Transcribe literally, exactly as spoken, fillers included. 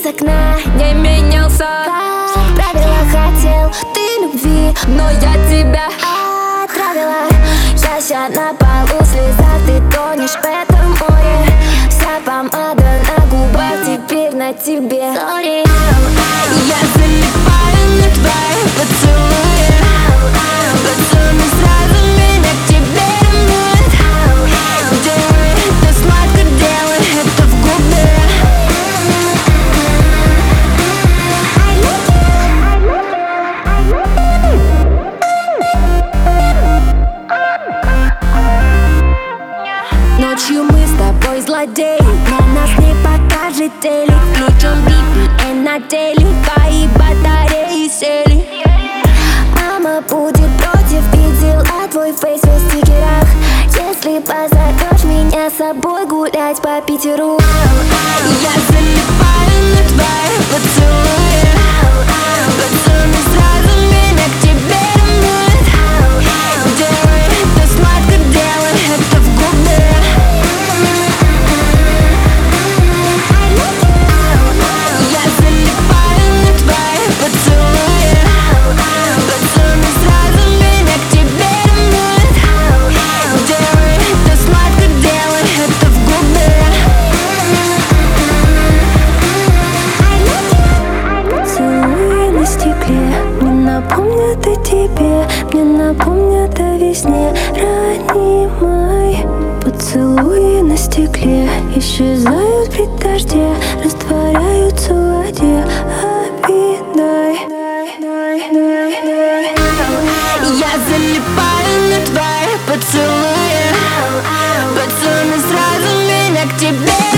из окна не менялся. Как правило хотел ты любви, но я тебя отравила. Я ща на полу в слезах, ты тонешь в этом море. Вся помада на губах теперь на тебе. Sorry. Я залипаю на твои поцелуи. Поцелуй сразу меня к тебе ревнует. Делай это сладко, делай это в губы. Ночью мы с тобой злодеи, на нас не покажет телек. Включен би пи эн на теле, твои батареи сели. Мама будет против, видела твой фейс в стикерах. Если позовешь меня с собой гулять по Питеру. Я залипаю на твои поцелуи. Поцелуй сразу меня к тебе ревнует. Делай это сладко, делай это в губы. Я залипаю на твои поцелуи. Поцелуй сразу меня к тебе ревнует. Делай это сладко, делай это в губы. Поцелуи на стекле мне напомнят о тебе, мне напомнят о весне ранний май. Поцелуи на стекле исчезают при дожде, растворяются в воде. Обидай. Я залипаю на твои поцелуи. Поцелуй сразу меня к тебе.